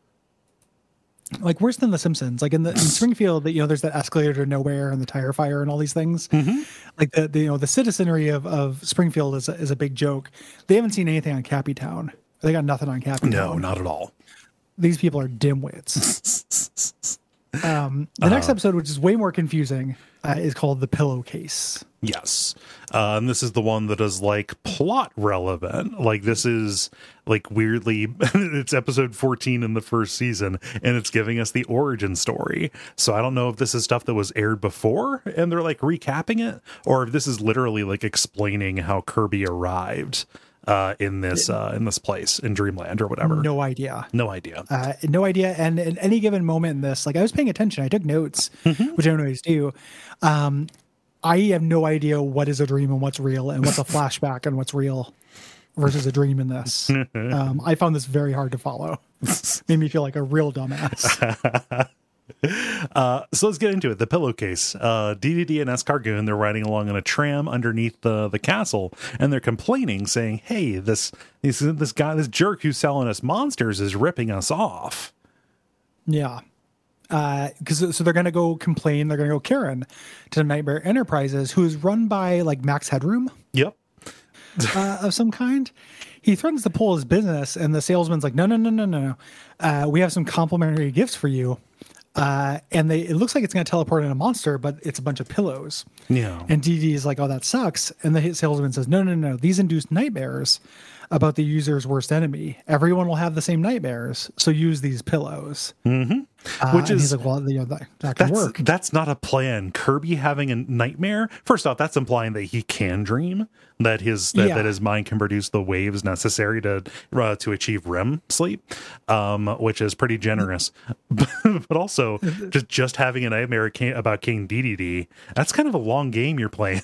Like worse than The Simpsons. Like in the in Springfield, that you know, there's that escalator to nowhere and the tire fire and all these things. Mm-hmm. Like the, the you know the citizenry of, of Springfield is a, is a big joke. They haven't seen anything on Cappytown. They got nothing on Cappytown. No, not at all. These people are dimwits. um, the next episode, which is way more confusing, uh, is called The Pillowcase. Yes. Uh, and this is the one that is like plot relevant. Like this is like weirdly, it's episode fourteen in the first season and it's giving us the origin story. So I don't know if this is stuff that was aired before and they're like recapping it, or if this is literally like explaining how Kirby arrived. uh, in this uh, in this place in Dreamland or whatever? No idea. No idea. Uh, no idea. And at any given moment in this, like I was paying attention, I took notes, mm-hmm. which I don't always do. Um, I have no idea what is a dream and what's real and what's a flashback and what's real versus a dream in this. Um, I found this very hard to follow. Made me feel like a real dumbass. uh, so let's get into it. The pillowcase. Uh, D D D and Escargoon, they're riding along in a tram underneath the, the castle, and they're complaining, saying, hey, this, this, this guy, this jerk who's selling us monsters is ripping us off. Yeah. Because uh, so they're going to go complain. They're going to go Karen to Nightmare Enterprises, who's run by like Max Headroom. Yep. uh, of some kind. He threatens to pull his business, and the salesman's like, no, no, no, no, no, no. Uh, we have some complimentary gifts for you. Uh, and they it looks like it's going to teleport in a monster, but it's a bunch of pillows. Yeah. And Dee Dee is like, oh, that sucks. And the salesman says, no, no, no. These induce nightmares about the user's worst enemy. Everyone will have the same nightmares, so use these pillows. Mm-hmm. Uh, Which is he's like, well, you know, that, that can that's, work. That's not a plan. Kirby having a nightmare. First off, that's implying that he can dream. That his that, Yeah. that his mind can produce the waves necessary to uh, to achieve R E M sleep, um, which is pretty generous. but, but also, just just having a nightmare about King D D D, that's kind of a long game you're playing.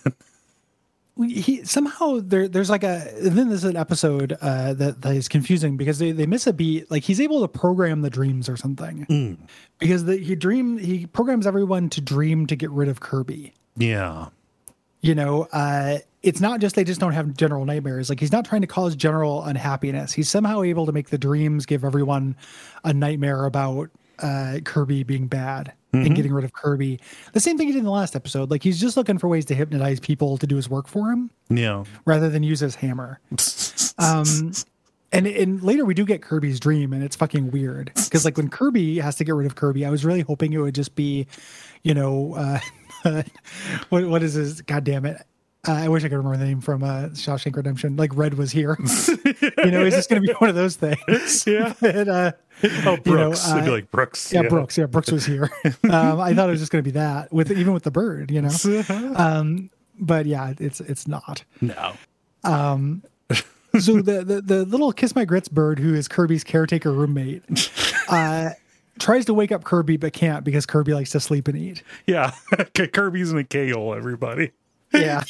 He somehow there there's like a then there's an episode uh that, that is confusing because they, they miss a beat. Like he's able to program the dreams or something Mm. because the, he dream he programs everyone to dream to get rid of Kirby. Yeah. You know, uh it's not just they just don't have general nightmares. Like he's not trying to cause general unhappiness. He's somehow able to make the dreams give everyone a nightmare about uh Kirby being bad. Mm-hmm. And getting rid of Kirby. The same thing he did in the last episode. Like he's just looking for ways to hypnotize people to do his work for him. Yeah. Rather than use his hammer. um, and, and later we do get Kirby's dream, and it's fucking weird. Because like when Kirby has to get rid of Kirby, I was really hoping it would just be, you know, uh, what what is his? God damn it! Uh, I wish I could remember the name from uh, Shawshank Redemption. Like Red was here. You know, it's just going to be one of those things. Yeah. and, uh, oh, Brooks. You know, It'd uh, be like Brooks. Yeah, yeah, Brooks. Yeah, Brooks was here. um, I thought it was just going to be that with even with the bird. You know. Um, but yeah, it's it's not. No. Um, so the, the the little Kiss My Grits bird, who is Kirby's caretaker roommate, uh, tries to wake up Kirby but can't because Kirby likes to sleep and eat. Yeah. Kirby's in a K-hole, everybody. Yeah.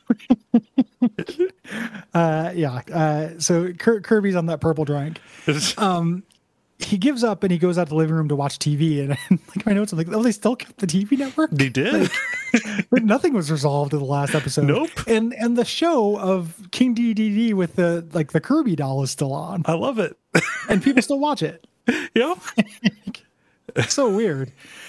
uh, yeah. Uh, so Kir- Kirby's on that purple drink. Um, he gives up and he goes out to the living room to watch T V. And like my notes, I'm like, oh, they still kept the T V network. They did. Like, but nothing was resolved in the last episode. Nope. And and the show of King D D D with the like the Kirby doll is still on, I love it. and people still watch it. Yep. So weird.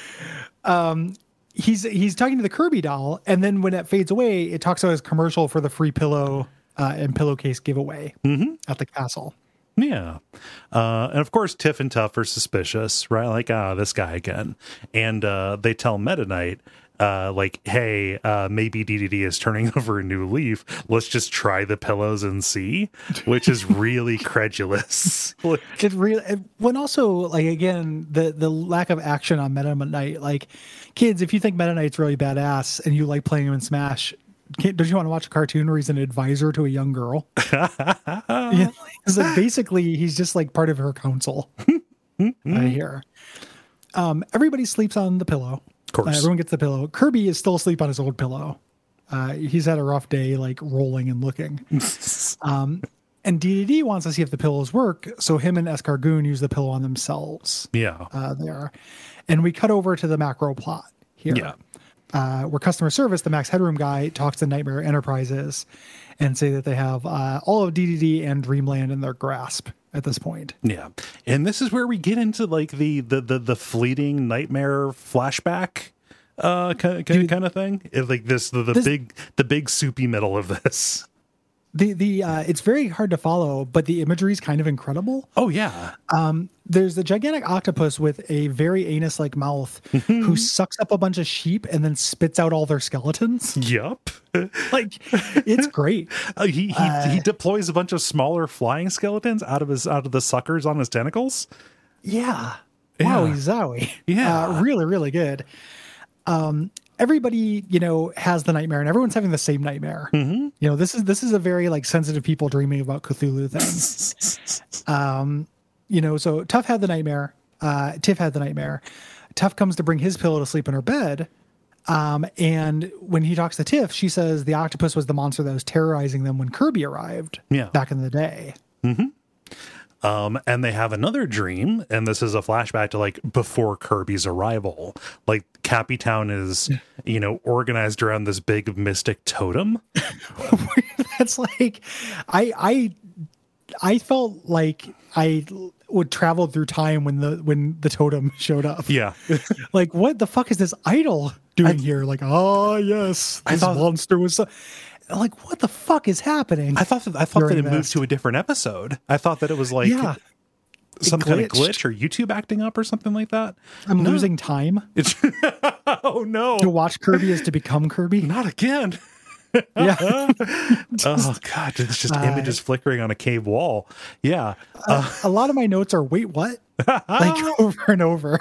Um. He's he's talking to the Kirby doll, and then when it fades away, it talks about his commercial for the free pillow uh, and pillowcase giveaway mm-hmm. at the castle. Yeah. Uh, and of course, Tiff and Tuff are suspicious, right? Like, ah, this guy again. And uh, they tell Meta Knight, uh, like, hey, uh, maybe D D D is turning over a new leaf. Let's just try the pillows and see, which is really credulous. Like, It really, when also like again the the lack of action on Meta Knight. Like, kids, if you think Meta Knight's really badass and you like playing him in Smash, can't, don't you want to watch a cartoon where he's an advisor to a young girl? Yeah, so basically, he's just like part of her council. I hear. Um, everybody sleeps on the pillow. Of course. Uh, everyone gets the pillow. Kirby is still asleep on his old pillow. Uh, he's had a rough day, like rolling and looking. um, and D D D wants to see if the pillows work, so him and Escargoon use the pillow on themselves. yeah. Uh, there, and we cut over to the macro plot here. Yeah. Uh, where customer service, the Max Headroom guy, talks to Nightmare Enterprises and say that they have uh, all of D D D and Dreamland in their grasp at this point. Yeah. And this is where we get into like the the the, the fleeting nightmare flashback uh kind, kind, kind of thing. It, like this the, the This- big the big soupy middle of this. The the uh, it's very hard to follow, but the imagery is kind of incredible. Oh yeah. Um, there's a gigantic octopus with a very anus-like mouth who sucks up a bunch of sheep and then spits out all their skeletons. Yup. Like, it's great. Uh, he he, Uh, he deploys a bunch of smaller flying skeletons out of his out of the suckers on his tentacles. Yeah. Yeah. Wowie zowie. Yeah. Uh, really, really good. Um, everybody, you know, has the nightmare and everyone's having the same nightmare. Mm-hmm. You know, this is this is a very like sensitive people dreaming about Cthulhu thing. um, you know, so Tuff had the nightmare. Uh, Tiff had the nightmare. Tuff comes to bring his pillow to sleep in her bed. Um, and when he talks to Tiff, she says the octopus was the monster that was terrorizing them when Kirby arrived Yeah. back in the day. Mm-hmm. Um, and they have another dream, and this is a flashback to like before Kirby's arrival. Like Cappy Town is, you know, organized around this big mystic totem. That's like, I, I, I felt like I would travel through time when the when the totem showed up. Yeah. Like, what the fuck is this idol doing I, here? Like, oh yes, this I thought monster was so, like, what the fuck is happening? I thought that I thought that it this? moved to a different episode. I thought that it was like yeah. some kind of glitch or YouTube acting up or something like that. I'm no. losing time. It's oh no. To watch Kirby is to become Kirby. Not again. Yeah. Oh god, it's just uh, images flickering on a cave wall. Yeah. Uh, a lot of my notes are wait, what? Like over and over.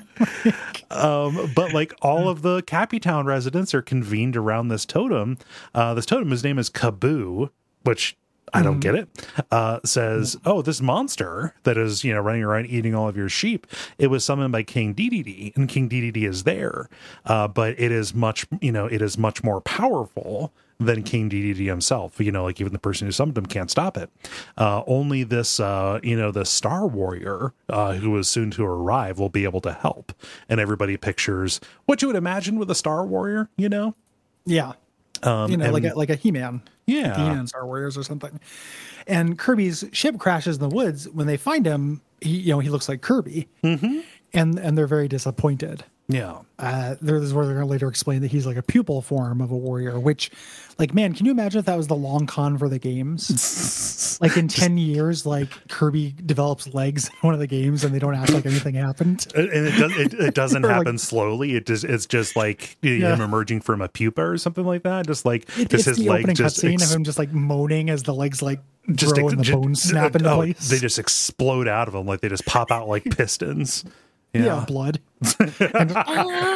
um, but like all of the Cappy Town residents are convened around this totem. Uh, this totem, his name is Kaboo, which I don't mm. get it. Uh, says, oh, this monster that is, you know, running around eating all of your sheep. It was summoned by King Dedede, and King Dedede is there. Uh, but it is much, you know, it is much more powerful than King Dedede himself. You know, like even the person who summoned him can't stop it. Uh, only this, uh, you know, the Star Warrior, uh, who is soon to arrive, will be able to help. And everybody pictures what you would imagine with a Star Warrior, you know? Yeah. Um, you know, and, like a, like a He-Man. Yeah. Like He-Man Star Warriors or something. And Kirby's ship crashes in the woods. When they find him, he, you know, he looks like Kirby. Mm-hmm. And, and they're very disappointed. Yeah. Uh, there, this is where they're going to later explain that he's like a pupil form of a warrior, which, like, man, can you imagine if that was the long con for the games? Like in ten years, like Kirby develops legs in one of the games and they don't act like anything happened. And it, does, it, it doesn't happen like, slowly. It just, it's just like yeah. him emerging from a pupa or something like that. Just like, it, just it's his the leg opening just cutscene ex- of him just like moaning as the legs like just grow ex- and the just, bones snap into oh, place. They just explode out of him. Like they just pop out like pistons. Yeah, yeah blood. And just,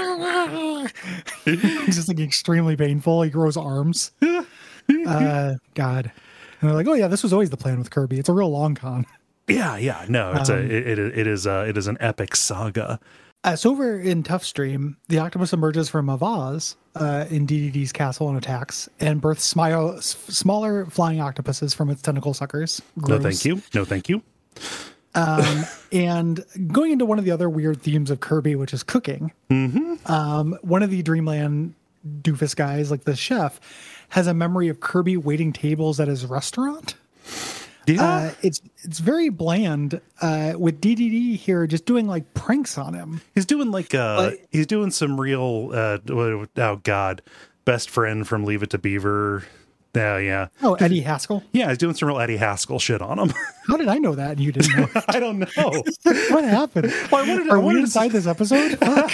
he's just like extremely painful. He grows arms. Uh, God. And they're like, oh yeah, this was always the plan with Kirby. It's a real long con. Yeah, yeah. No, it's um, a it, it, it is a, it is an epic saga. Uh, so over in Tuff Stream, the octopus emerges from a vase uh, in Dedede's castle and attacks, and births smile, s- smaller flying octopuses from its tentacle suckers. Gross. No, thank you. No, thank you. Um, and going into one of the other weird themes of Kirby, which is cooking, mm-hmm. um, one of the Dreamland doofus guys, like the chef, has a memory of Kirby waiting tables at his restaurant. Yeah, uh, it's it's very bland. Uh, with D D D here, just doing like pranks on him. He's doing like uh, but, he's doing some real. Uh, oh God, best friend from Leave It to Beaver. Yeah, yeah. Oh, Eddie Haskell? Yeah, he's doing some real Eddie Haskell shit on him. How did I know that and you didn't know? I don't know. What happened? Well, I wanted, Are I we wanted inside to, this episode?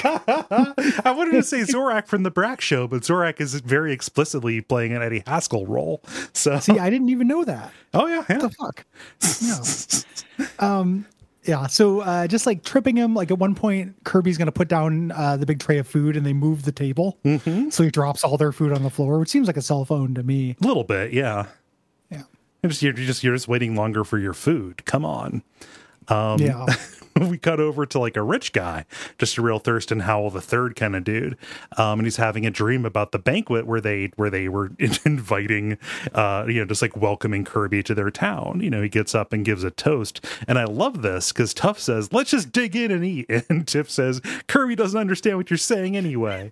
I wanted to say Zorak from the Brack Show, but Zorak is very explicitly playing an Eddie Haskell role. So see, I didn't even know that. Oh yeah, yeah. What the fuck? No. Um. Yeah, so uh, just like tripping him, like at one point, Kirby's going to put down uh, the big tray of food and they move the table. Mm-hmm. So he drops all their food on the floor, which seems like a cell phone to me. A little bit, yeah. Yeah. You're just, you're just, you're just waiting longer for your food. Come on. Um, yeah. We cut over to like a rich guy, just a real Thurston Howell the third kind of dude, um, and he's having a dream about the banquet where they where they were inviting, uh, you know, just like welcoming Kirby to their town. You know, he gets up and gives a toast, and I love this because Tuff says, "Let's just dig in and eat," and Tiff says, "Kirby doesn't understand what you're saying anyway."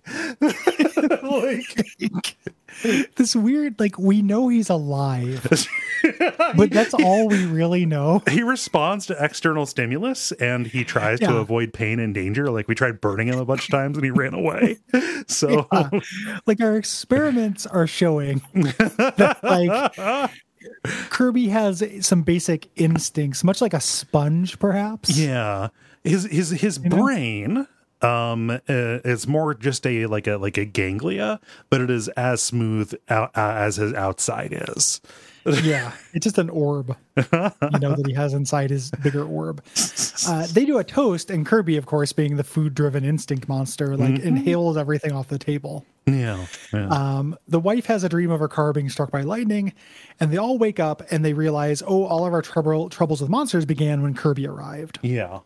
Like this weird, like we know he's alive, but that's all we really know. He responds to external stimulus and he tries yeah. to avoid pain and danger. Like we tried burning him a bunch of times and he ran away. So yeah. Like our experiments are showing that like Kirby has some basic instincts, much like a sponge, perhaps. Yeah. His his his you brain know? um uh, is more just a like a like a ganglia, but it is as smooth out, uh, as his outside is. Yeah, it's just an orb, you know, that he has inside his bigger orb. Uh, they do a toast, and Kirby, of course, being the food-driven instinct monster, like mm-hmm. inhales everything off the table. Yeah. yeah. Um, the wife has a dream of her car being struck by lightning, and they all wake up and they realize, oh, all of our trouble, troubles with monsters began when Kirby arrived. yeah.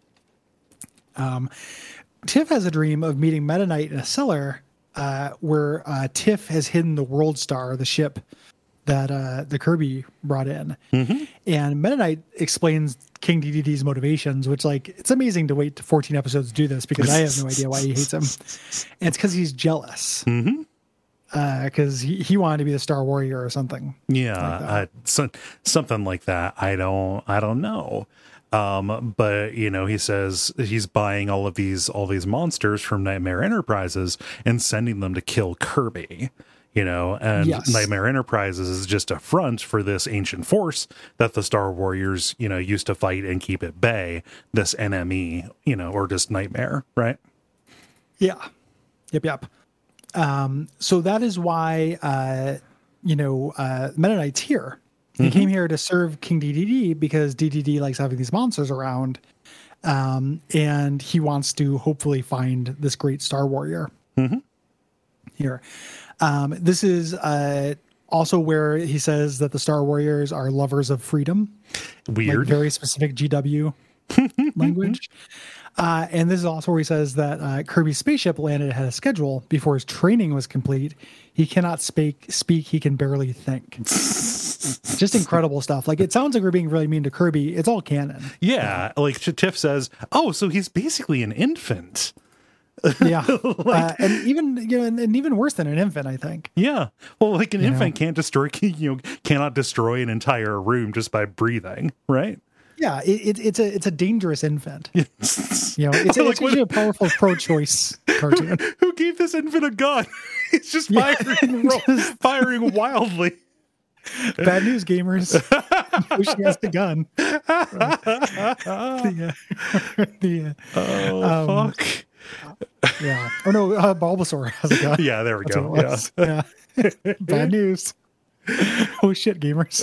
Tiff has a dream of meeting Meta Knight in a cellar uh, where uh, Tiff has hidden the World Star, the ship that uh, the Kirby brought in. Mm-hmm. And Meta Knight explains King D D D's motivations, which, like, it's amazing to wait to fourteen episodes to do this because I have no idea why he hates him. And it's because he's jealous. Mm-hmm. Because uh, he, he wanted to be the Star Warrior or something. Yeah, like uh, so, something like that. I don't, I don't know. Um, but you know, he says he's buying all of these, all these monsters from Nightmare Enterprises and sending them to kill Kirby. You know, and Yes. Nightmare Enterprises is just a front for this ancient force that the Star Warriors, you know, used to fight and keep at bay. This N M E, you know, or just Nightmare, right? Yeah. Yep, yep. Um, so that is why, uh, you know, uh, Meta Knight's here. He Mm-hmm. came here to serve King D D D because D D D likes having these monsters around. Um, and he wants to hopefully find this great Star Warrior Mm-hmm. here. Um, this is uh, also where he says that the Star Warriors are lovers of freedom. Weird. Like very specific G W language. Uh, and this is also where he says that uh, Kirby's spaceship landed ahead of schedule before his training was complete. He cannot speak, speak. He can barely think. Just incredible stuff. Like, it sounds like we're being really mean to Kirby. It's all canon. Yeah, like Tiff says, oh, so he's basically an infant. Yeah. uh, and even, you know, and, and even worse than an infant, I think. Yeah. Well, like an You infant know. can't destroy, you know, cannot destroy an entire room just by breathing, right? Yeah, it, it, it's a it's a dangerous infant. You know, it's, Like, it's what- actually a powerful pro-choice cartoon. Who gave this infant a gun? He's just Yeah. firing, ro- firing wildly. Bad news, gamers. Wish he has the gun. the, uh, the, Oh, Um, fuck. uh, yeah. Oh no, uh, Bulbasaur has a gun. Yeah, there we That's go. what it Yeah. was. Yeah. Bad news. Oh shit, gamers.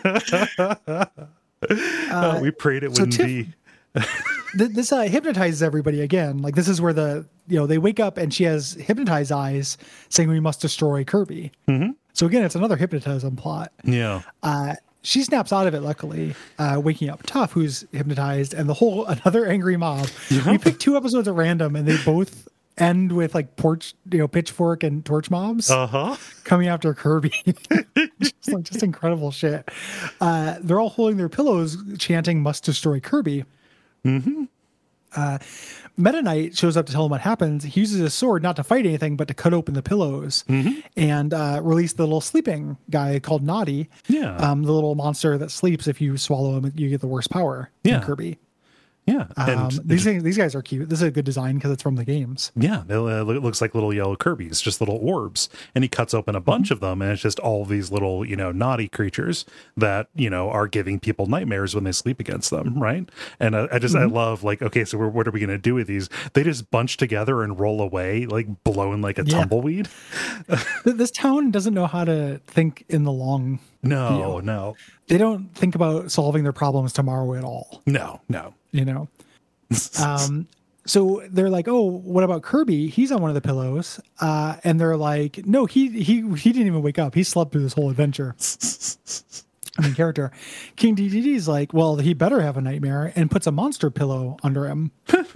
Uh, we prayed it so wouldn't Tiff- be. Th- This uh, hypnotizes everybody again. Like, this is where the, you know, they wake up and she has hypnotized eyes saying we must destroy Kirby. Mm-hmm. So again, it's another hypnotism plot. Yeah. Uh, she snaps out of it, luckily, uh, waking up Tough, who's hypnotized, and the whole another angry mob. We picked two episodes at random, and they both end with like porch, you know, pitchfork and torch mobs Uh huh. coming after Kirby. just like just incredible shit. Uh, they're all holding their pillows, chanting "Must destroy Kirby." Mm-hmm. Uh, Meta Knight shows up to tell him what happens. He uses his sword not to fight anything, but to cut open the pillows and uh, release the little sleeping guy called Naughty. Yeah. Um, the little monster that sleeps. If you swallow him, you get the worst power. Yeah. In Kirby. Yeah. And Um, these things, these guys are cute. This is a good design because it's from the games. yeah, it uh, it looks like little yellow Kirby's, just little orbs. And he cuts open a bunch of them, and it's just all these little, you know, naughty creatures that, you know, are giving people nightmares when they sleep against them, right? And uh, I just, I love, like, okay, so we're, what are we going to do with these? They just bunch together and roll away, like blowing like a Yeah. tumbleweed. Th- This town doesn't know how to think in the long. No, Deal. no, They don't think about solving their problems tomorrow at all. no, no. You know. Um, so they're like, "Oh, what about Kirby? He's on one of the pillows." Uh, and they're like, "No, he he he didn't even wake up. He slept through this whole adventure." I mean, character King D D D's like, "Well, he better have a nightmare," and puts a monster pillow under him.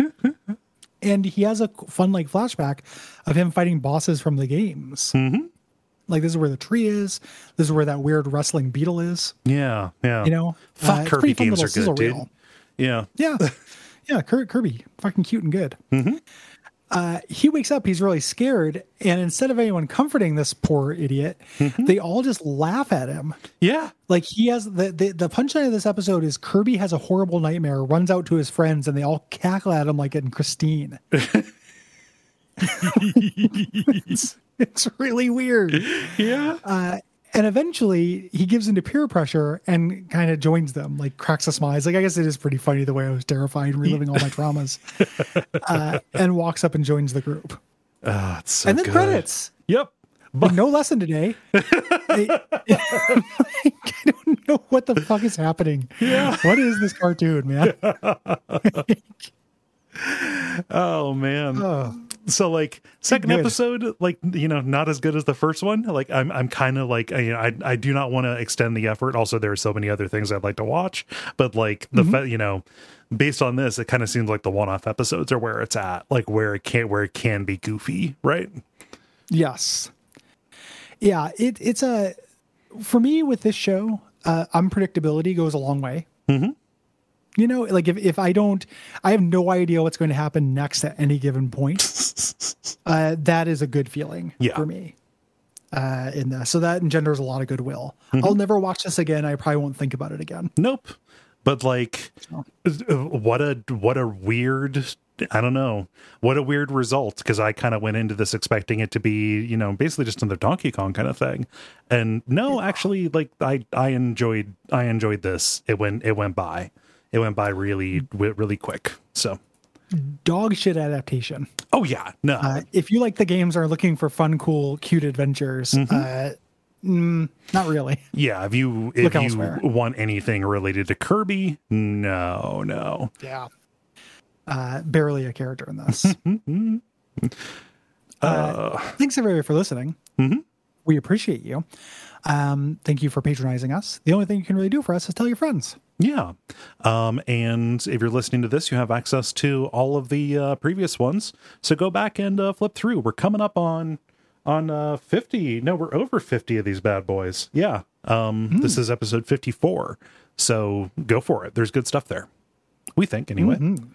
And he has a fun like flashback of him fighting bosses from the games. Mm-hmm. Like, this is where the tree is. This is where that weird wrestling beetle is. Yeah, yeah. You know, Fuck, Uh, it's Kirby pretty fun games little are sizzle good, dude. reel. Yeah. Yeah. Yeah. Kir- Kirby, fucking cute and good. Mm-hmm. Uh, he wakes up, he's really scared. And instead of anyone comforting this poor idiot, Mm-hmm. they all just laugh at him. Yeah. Like, he has the, the, the punchline of this episode is Kirby has a horrible nightmare, runs out to his friends, and they all cackle at him like in Christine. it's, it's really weird. Yeah. Uh, and eventually he gives into peer pressure and kind of joins them, like cracks a smile. He's like, I guess it is pretty funny the way I was terrified, reliving all my traumas, uh, and walks up and joins the group. Oh, it's so And then good. credits. Yep. But no lesson today. I, I don't know what the fuck is happening. Yeah. What is this cartoon, man? Oh man. Oh, So like second Good. episode, like, you know, not as good as the first one. Like I'm, I'm kind of like, you know, I, I do not want to extend the effort. Also, there are so many other things I'd like to watch, but like the, mm-hmm. fa- you know, based on this, it kind of seems like the one-off episodes are where it's at, like where it can't, where it can be goofy. Right. Yes. Yeah. It, it's a, for me with this show, uh, unpredictability goes a long way. Mm-hmm. You know, like if, if I don't, I have no idea what's going to happen next at any given point. uh, that is a good feeling yeah. for me. Uh, in this. So that engenders a lot of goodwill. Mm-hmm. I'll never watch this again. I probably won't think about it again. Nope. But like, Oh. what a, what a weird, I don't know, what a weird result. Cause I kind of went into this expecting it to be, you know, basically just another Donkey Kong kind of thing. And no, actually, like I, I enjoyed, I enjoyed this. It went, it went by. It went by really, really quick. So, dog shit adaptation. Oh yeah, no. Uh, if you like the games, are looking for fun, cool, cute adventures, mm-hmm. uh, mm, not really. Yeah, if you if you elsewhere. want anything related to Kirby, no, no. Yeah, uh, barely a character in this. uh, uh, thanks everybody for listening. Mm-hmm. We appreciate you. Um, thank you for patronizing us. The only thing you can really do for us is tell your friends. Yeah. Um, and if you're listening to this, you have access to all of the uh, previous ones. So go back and uh, flip through. We're coming up on on uh, fifty. No, we're over fifty of these bad boys. Yeah. Um, mm. This is episode fifty-four. So go for it. There's good stuff there. We think, anyway. Mm-hmm.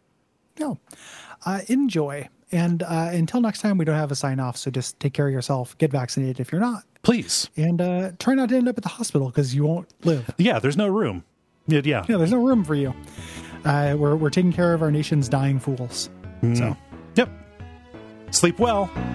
No. Uh, enjoy. And uh, until next time, we don't have a sign off. So just take care of yourself. Get vaccinated if you're not. Please. And uh, try not to end up at the hospital because you won't live. Yeah, there's no room. Yeah, yeah. Yeah, there's no room for you. Uh, we're we're taking care of our nation's dying fools. Mm. So, yep. Sleep well.